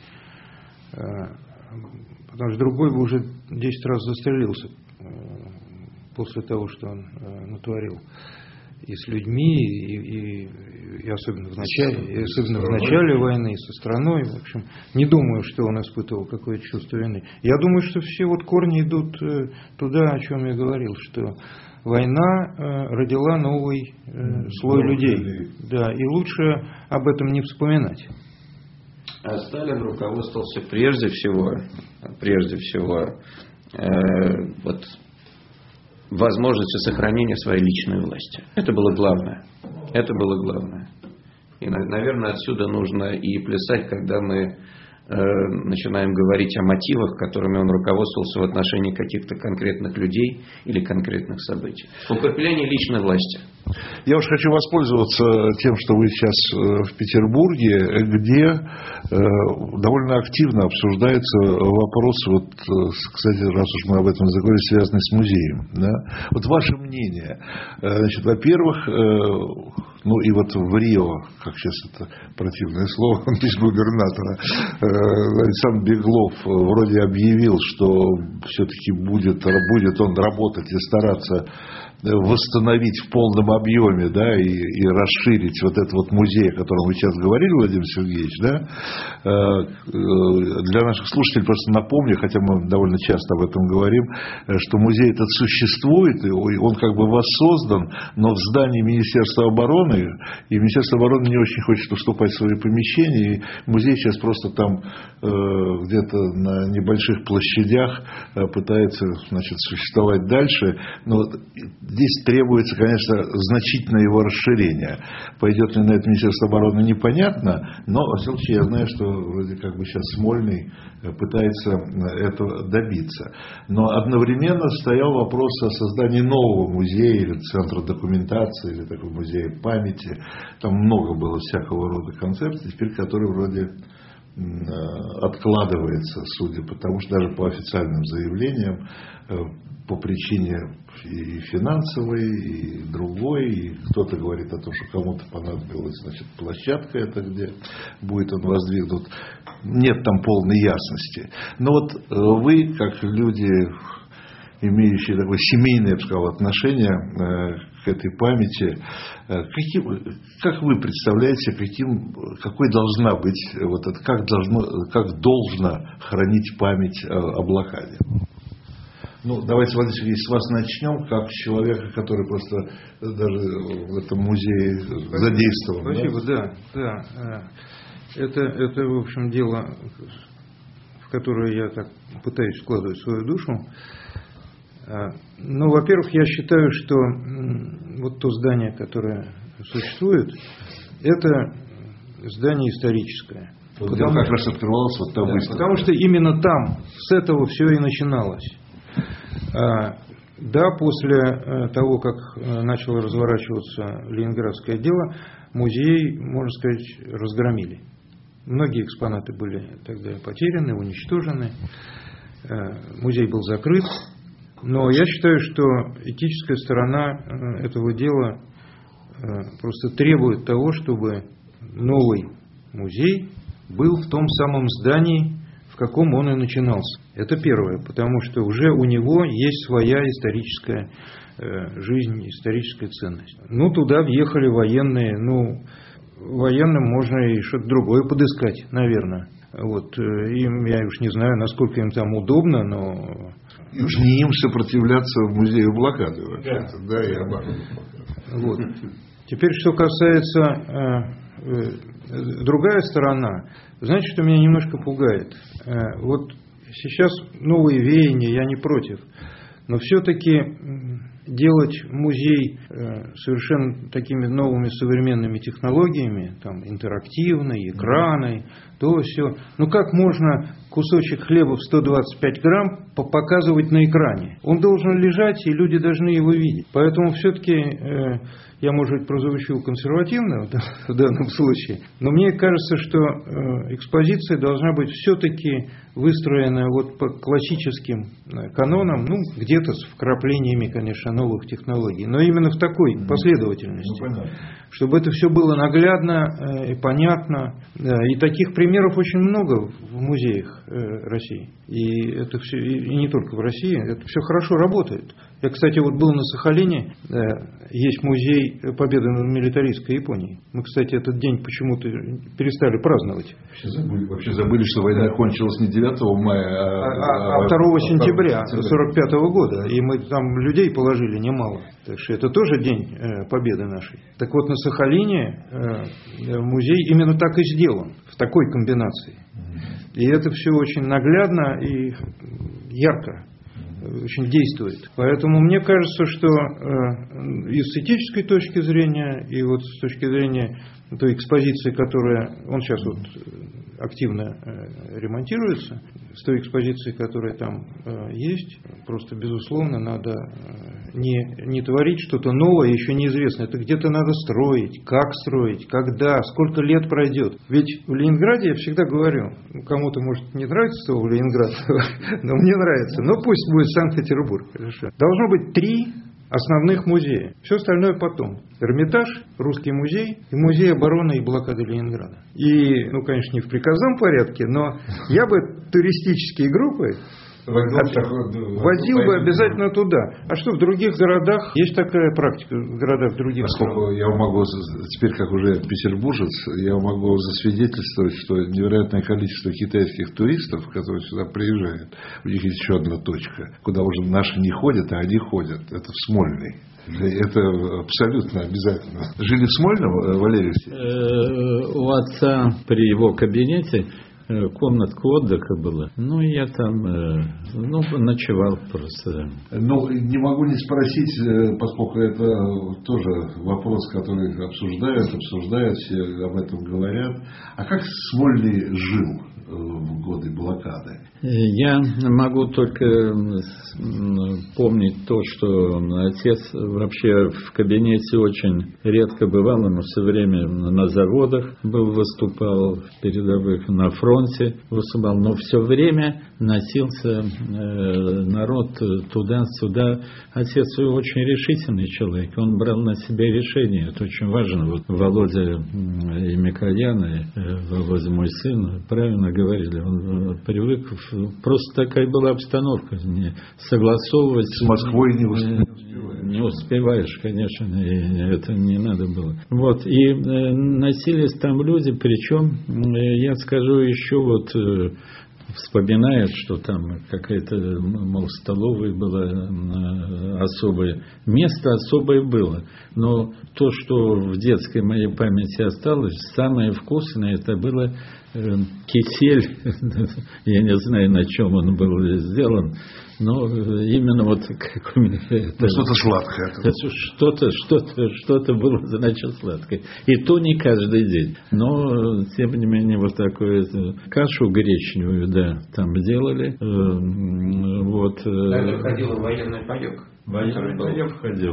Speaker 6: Потому что другой бы уже десять раз застрелился после того, что он натворил. И с людьми, и, и, и особенно в начале, и особенно в начале войны, и со страной. В общем, не думаю, что он испытывал какое-то чувство вины. Я думаю, что все вот корни идут туда, о чем я говорил, что война э, родила новый э, слой людей. Да, и лучше об этом не вспоминать.
Speaker 5: А Сталин руководствовался прежде всего, прежде всего э, вот, возможностью сохранения своей личной власти. Это было главное. Это было главное. И, наверное, отсюда нужно и плясать, когда мы э, начинаем говорить о мотивах, которыми он руководствовался в отношении каких-то конкретных людей или конкретных событий. Укрепление личной власти.
Speaker 4: Я уж хочу воспользоваться тем, что вы сейчас в Петербурге, где довольно активно обсуждается вопрос, вот, кстати, раз уж мы об этом заговорили, связанный с музеем. Да? Вот ваше мнение. Значит, во-первых, ну и вот в Рио, как сейчас это противное слово, губернатора, Александр Беглов вроде объявил, что все-таки будет, будет он работать и стараться восстановить в полном объеме, да, и, и расширить вот этот вот музей, о котором вы сейчас говорили, Владимир Сергеевич, да, для наших слушателей просто напомню, хотя мы довольно часто об этом говорим, что музей этот существует, и он как бы воссоздан, но в здании Министерства обороны, и Министерство обороны не очень хочет уступать свои помещения, и музей сейчас просто там где-то на небольших площадях пытается, значит, существовать дальше, но здесь требуется, конечно, значительное его расширение. Пойдет ли на это Министерство обороны, непонятно, но, во всяком случае, я знаю, что вроде как бы сейчас Смольный пытается этого добиться. Но одновременно стоял вопрос о создании нового музея или центра документации, или такого музея памяти. Там много было всякого рода концепций, теперь который вроде откладывается, судя по тому, что даже по официальным заявлениям, по причине и финансовой, и другой, и кто-то говорит о том, что кому-то понадобилась, значит, площадка эта, где будет он воздвигнут. Нет там полной ясности. Но вот вы, как люди, имеющие такое семейное, я бы сказал, отношение к этой памяти, каким, как вы представляете, каким, какой должна быть, вот это, как, должно, как должно хранить память о блокаде? Ну, давайте, Владимир Сергеевич, с вас начнем, как человека, который просто даже в этом музее задействован.
Speaker 6: Спасибо, да, да. да. Это, это, в общем, дело, в которое я так пытаюсь вкладывать свою душу. Ну, во-первых, я считаю, что вот то здание, которое существует, это здание историческое.
Speaker 4: Вот потому, как раз открывалось вот там
Speaker 6: да,
Speaker 4: выставка.
Speaker 6: Потому что именно там с этого все и начиналось. Да, после того, как начало разворачиваться ленинградское дело, музей, можно сказать, разгромили. Многие экспонаты были тогда потеряны, уничтожены. Музей был закрыт. Но я считаю, что этическая сторона этого дела просто требует того, чтобы новый музей был в том самом здании, в каком он и начинался. Это первое, потому что уже у него есть своя историческая жизнь, историческая ценность. Ну, туда въехали военные, ну, военным можно и что-то другое подыскать, наверное. Вот, им, я уж не знаю, насколько им там удобно, но...
Speaker 4: И уж не им сопротивляться в музее блокады, вообще-то, да, да, и обороны.
Speaker 6: Вот. Теперь, что касается э, э, другая сторона, знаете, что меня немножко пугает? Э, вот сейчас новые веяния, я не против, но все-таки делать музей э, совершенно такими новыми современными технологиями, там, интерактивной, экраны, то все. Ну как можно кусочек хлеба в сто двадцать пять грамм показывать на экране? Он должен лежать, и люди должны его видеть. Поэтому все-таки, э, я, может быть, прозвучу консервативно в данном случае, но мне кажется, что э, экспозиция должна быть все-таки выстроена вот по классическим канонам, ну, где-то с вкраплениями, конечно, новых технологий, но именно в такой последовательности. Ну, чтобы это все было наглядно и понятно. И таких примеров очень много в музеях. России. И это все, и не только в России, это все хорошо работает. Я, кстати, вот был на Сахалине, есть музей победы над милитаристской Японией. Мы, кстати, этот день почему-то перестали праздновать.
Speaker 4: Вообще забыли, вообще забыли, что война кончилась не девятого мая, а,
Speaker 6: а, а второго сентября сорок пятого года. И мы там людей положили немало. Так что это тоже день победы нашей. Так вот, на Сахалине музей именно так и сделан, в такой комбинации. И это все очень наглядно и ярко очень действует. Поэтому мне кажется, что э, и с этической точки зрения, и вот с точки зрения той экспозиции, которая, он сейчас вот активно э, ремонтируется, с той экспозицией, которая там э, есть, просто, безусловно, надо э, не, не творить что-то новое, еще неизвестно. Это где-то надо строить, как строить, когда, сколько лет пройдет. Ведь в Ленинграде, я всегда говорю, кому-то может не нравится слово Ленинград, но мне нравится, но пусть будет Санкт-Петербург. Хорошо. Должно быть три основных музея. Все остальное потом. Эрмитаж, Русский музей и музей обороны и блокады Ленинграда. И, ну, конечно, не в приказном порядке, но я бы туристические группы возил бы обязательно туда. А что в других городах? Есть такая практика в городах других.
Speaker 4: Поскольку я могу, теперь как уже петербуржец, я могу засвидетельствовать, что невероятное количество китайских туристов, которые сюда приезжают, у них есть еще одна точка, куда уже наши не ходят, а они ходят. Это в Смольный. Это абсолютно обязательно. Жили в Смольном, Валерий Алексеевич?
Speaker 3: У отца при его кабинете комнатка отдыха была. Ну, я там ну, ночевал просто.
Speaker 4: Ну, не могу не спросить, поскольку это тоже вопрос, который обсуждают, обсуждают, все об этом говорят. А как Смольный жил в годы блокады?
Speaker 3: Я могу только помнить то, что отец вообще в кабинете очень редко бывал, он все время на заводах был, выступал в передовых, на фронте выступал, но все время носился народ туда-сюда. Отец очень решительный человек, он брал на себя решения, это очень важно. Вот Володя и Микоян, и Володя мой сын, правильно говорили, он привык. Просто такая была обстановка. Не согласовывать.
Speaker 4: С Москвой не успеваешь.
Speaker 3: Не успеваешь, конечно, и это не надо было. Вот, и э, носились там люди, причем, э, я скажу еще вот, э, вспоминают, что там какая-то, мол, столовая была э, особая. Место особое было. Но то, что в детской моей памяти осталось, самое вкусное, это было кисель, я не знаю, на чем он был сделан, но именно вот как у меня это,
Speaker 4: что-то сладкое.
Speaker 3: Что-то, что-то, что-то было, значит, сладкое. И то не каждый день. Но, тем не менее, вот такую кашу гречневую, да, там делали. Вот.
Speaker 5: Даже ходил в военный паёк.
Speaker 3: Военный паёк ходил.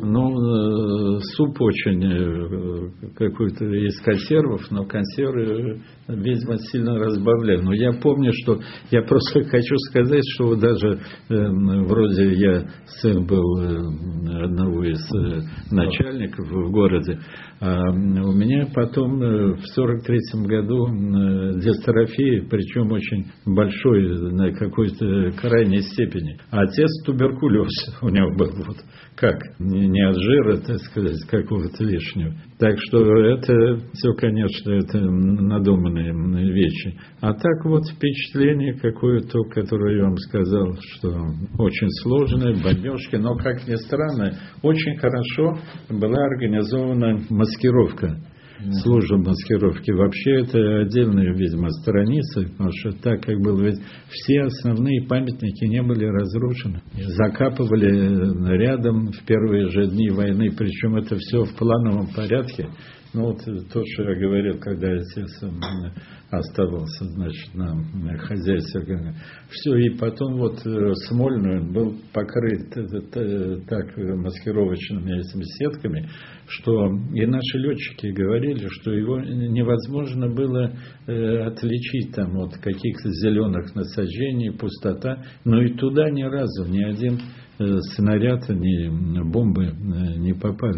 Speaker 3: Ну, суп очень какой-то из консервов, но консервы, видимо, сильно разбавляли. Но я помню, что я просто хочу сказать, что даже вроде я сын был одного из начальников в городе, а у меня потом в сорок третьем году дистрофия, причем очень большой, на какой-то крайней степени. А отец туберкулез у него был, вот как, не от жира, так сказать, какого-то лишнего. Так что это все, конечно, это надуманные вещи. А так вот впечатление какое-то, которое я вам сказал, что очень сложное, бомбежки, но, как ни странно, очень хорошо была организована маскировка. Служба маскировки. Вообще это отдельная, видимо, страница, потому что так как было, ведь все основные памятники не были разрушены. Закапывали рядом в первые же дни войны, причем это все в плановом порядке. Ну вот то, что я говорил, когда отец оставался, значит, на хозяйстве. Все, и потом вот Смольный был покрыт так маскировочными этими сетками, что и наши летчики говорили, что его невозможно было отличить там от каких-то зеленых насаждений, пустота, но и туда ни разу ни один снаряд, ни бомбы не попали.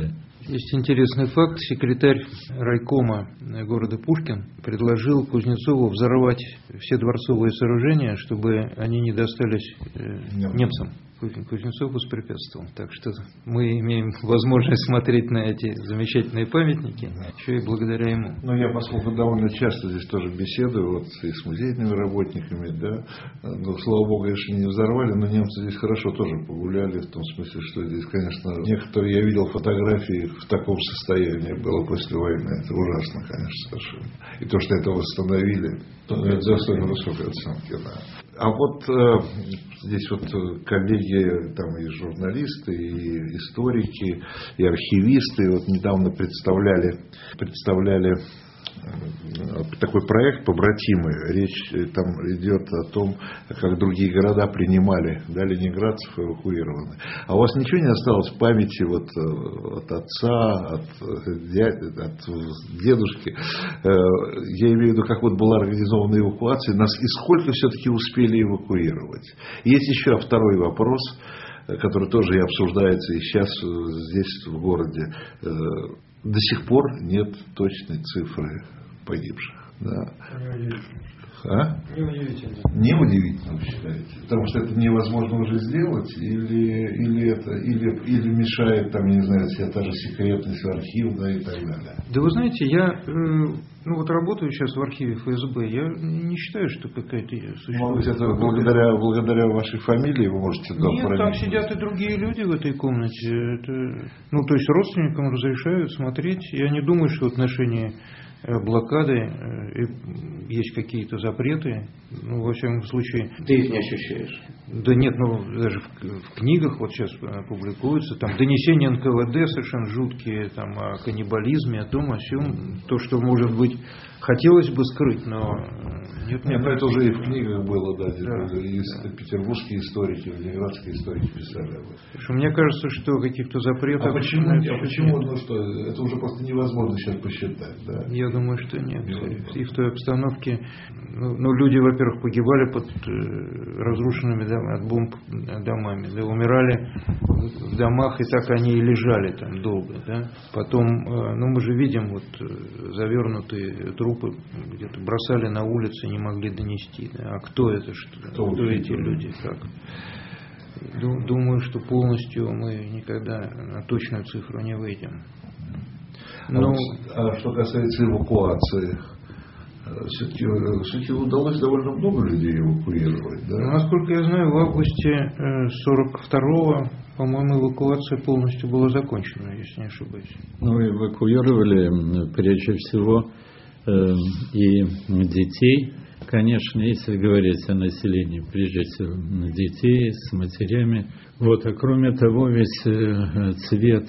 Speaker 6: Есть интересный факт. Секретарь райкома города Пушкин предложил Кузнецову взорвать все дворцовые сооружения, чтобы они не достались немцам. Кузнецов воспрепятствовал. Так что мы имеем возможность смотреть на эти замечательные памятники, еще и благодаря ему.
Speaker 4: Ну, я, поскольку довольно часто здесь тоже беседую вот, и с музейными работниками, да, ну, слава богу, конечно, не взорвали, но немцы здесь хорошо тоже погуляли, в том смысле, что здесь, конечно, некоторые, я видел фотографии в таком состоянии было после войны. Это ужасно, конечно, совершенно. И то, что это восстановили, это достойно высокой оценки, да. А вот э, здесь вот коллеги, там и журналисты, и историки, и архивисты вот недавно представляли, представляли такой проект «Побратимы». Речь там идет о том, как другие города принимали, да, ленинградцев эвакуированных. А у вас ничего не осталось в памяти вот, от отца, от, дяди, от дедушки? Я имею в виду, как вот была организована эвакуация, нас и сколько все-таки успели эвакуировать? Есть еще второй вопрос, который тоже и обсуждается и сейчас здесь, в городе. До сих пор нет точной цифры погибших. Да. А?
Speaker 6: Неудивительно.
Speaker 4: Неудивительно, вы считаете? Потому что это невозможно уже сделать? Или, или, это, или, или мешает, там, я не знаю, вся та же секретность архивная и так далее?
Speaker 6: Да вы знаете, я э, ну, вот работаю сейчас в архиве эф эс бэ, я не считаю, что какая-то существует.
Speaker 4: Может быть, это благодаря, благодаря вашей фамилии вы можете туда
Speaker 6: Нет,
Speaker 4: проникнуть?
Speaker 6: там сидят и другие люди в этой комнате. Это, ну, то есть родственникам разрешают смотреть. Я не думаю, что в отношении блокады есть какие-то запреты. Ну, во всяком случае...
Speaker 5: Ты их не ощущаешь?
Speaker 6: Да нет, ну, даже в, в книгах вот сейчас публикуются, там, донесения эн ка вэ дэ совершенно жуткие, там, о каннибализме, о том, о сём, то, что, может быть, хотелось бы скрыть, но... Нет,
Speaker 4: нет,
Speaker 6: нет,
Speaker 4: это уже и в книгах было, да,
Speaker 6: да.
Speaker 4: И петербургские историки, ленинградские историки писали об этом.
Speaker 6: Потому что мне кажется, что каких-то запретов...
Speaker 4: А почему, а почему ну что, это уже просто невозможно сейчас посчитать, да?
Speaker 6: Я думаю, что нет. И в той обстановке, ну, ну люди, во-первых, погибали под э, разрушенными дом, от бомб домами, да, умирали в домах, и так они и лежали там долго, да. Потом, э, ну мы же видим вот э, завернутые трупы, где-то бросали на улице, не могли донести, да. А кто это, что, кто, кто эти люди, как? Думаю, что полностью мы никогда на точную цифру не выйдем.
Speaker 4: Но... А, а что касается эвакуации, все-таки, все-таки удалось довольно много людей эвакуировать, да?
Speaker 6: Ну, насколько я знаю, в августе сорок второго, по-моему, эвакуация полностью была закончена, если не ошибаюсь.
Speaker 3: Ну, эвакуировали прежде всего э, и детей. Конечно, если говорить о населении, прежде всего детей с матерями. Вот, а кроме того, весь цвет,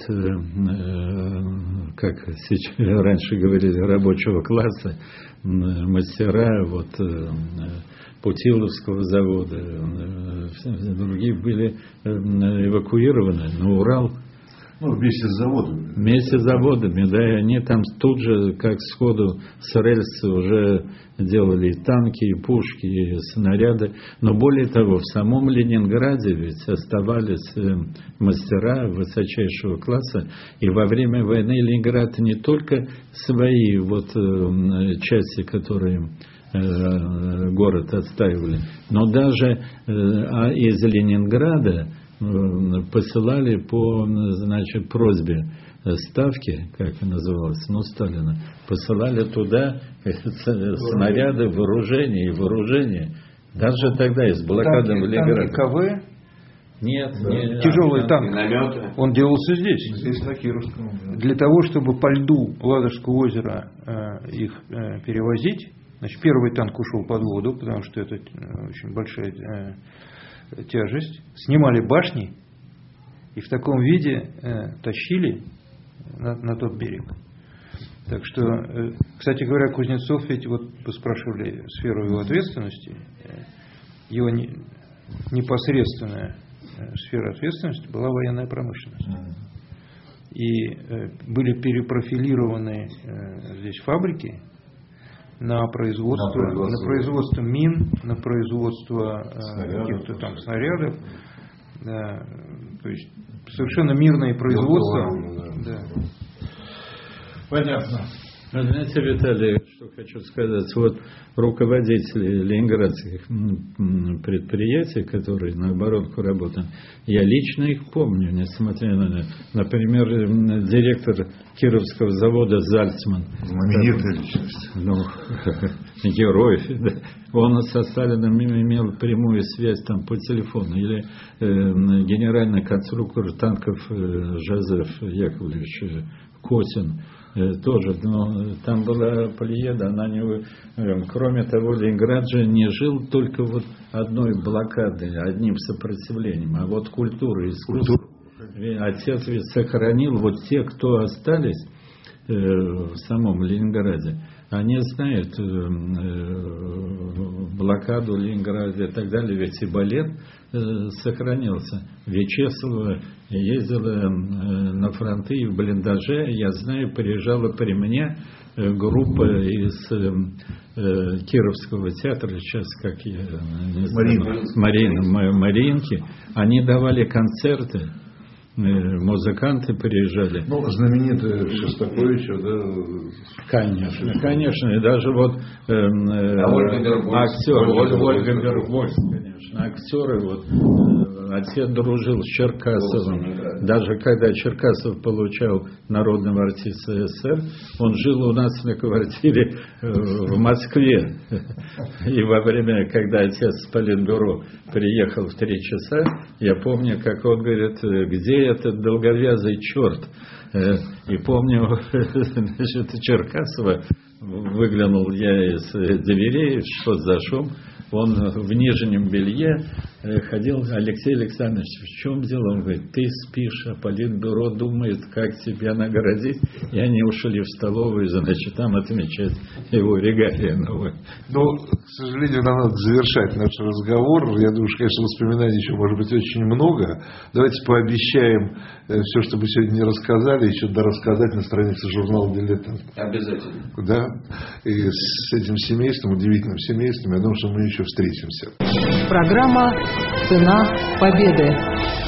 Speaker 3: как сейчас, раньше говорили, рабочего класса, мастера, вот, Путиловского завода, другие были эвакуированы на Урал.
Speaker 4: Ну, вместе с заводами.
Speaker 3: Вместе с заводами, да, и они там тут же, как сходу с рельса уже делали и танки, и пушки, и снаряды. Но более того, в самом Ленинграде ведь оставались мастера высочайшего класса. И во время войны Ленинград не только свои вот части, которые город отстаивали, но даже из Ленинграда посылали по, значит, просьбе Ставки, как она называлась, ну, Сталина, посылали туда снаряды, вооружение и вооружение. Даже тогда из блокады в Ленинграде.
Speaker 6: ка вэ?
Speaker 3: Нет,
Speaker 6: да.
Speaker 3: не,
Speaker 6: Тяжелый
Speaker 3: а,
Speaker 6: танк.
Speaker 5: Минометы.
Speaker 6: Он делался здесь.
Speaker 4: Здесь на Кировском. Да.
Speaker 6: Для того, чтобы по льду Ладожского озера э, их э, перевозить, значит, первый танк ушел под воду, потому что это э, очень большая э, тяжесть. Снимали башни и в таком виде э, тащили на, на тот берег. Так что, э, кстати говоря, Кузнецов, ведь вот вы спрашивали сферу его ответственности, э, его не, непосредственная э, сфера ответственности была военная промышленность. И э, были перепрофилированы э, здесь фабрики на производство, на производство. на производство мин, на производство э, каких-то там снарядов. Да, то есть совершенно мирное производство. Да.
Speaker 3: Понятно. Знаете, Виталий, что хочу сказать, вот руководители ленинградских предприятий, которые на оборонку работают, я лично их помню, несмотря на, например, директор Кировского завода Зальцман.
Speaker 4: Знаменитая личность.
Speaker 3: Ну, герой. Да. Он со Сталиным имел прямую связь там по телефону. Или э, генеральный конструктор танков э, Жозеф Яковлевич э, Косин. Тоже, но там была плеяда, она не, кроме того, Ленинград же не жил только вот одной блокадой, одним сопротивлением, а вот культура, искусство. Отец ведь сохранил, вот те, кто остались э, в самом Ленинграде, они знают э, э, блокаду Ленинграда и так далее, ведь и балет э, сохранился. Вячеслава ездила э, на фронты и в блиндаже, я знаю, приезжала при мне э, группа из э, э, Кировского театра, сейчас как я не знаю, Марина, Маринки, они давали концерты. Музыканты приезжали.
Speaker 4: Ну, знаменитая Шостаковича, да?
Speaker 3: Конечно, конечно. И даже вот э, э,
Speaker 5: а
Speaker 3: актер, Ольга, Ольга Бергольц, конечно. Актеры, вот, э, отец дружил с Черкасовым. Даже когда Черкасов получал народного артиста СССР, он жил у нас на квартире э, в Москве. И во время, когда отец с политбюро приехал в три часа, я помню, как он говорит, где этот долговязый черт. И помню, значит, Черкасова, выглянул я из дверей, что за шум. Он в нижнем белье ходил. Алексей Александрович, в чем дело? Он говорит, ты спишь, а политбюро думает, как тебя наградить. И они ушли в столовую, значит, там отмечать его регалии новые.
Speaker 2: Ну, к сожалению, нам надо завершать наш разговор. Я думаю, что, конечно, воспоминаний еще может быть очень много. Давайте пообещаем все, что мы сегодня не рассказали, еще дорассказать на странице журнала «Дилетант».
Speaker 5: Обязательно.
Speaker 2: Да. И с этим семейством, удивительным семейством, я думаю, что мы еще встретимся.
Speaker 1: Программа «Цена победы».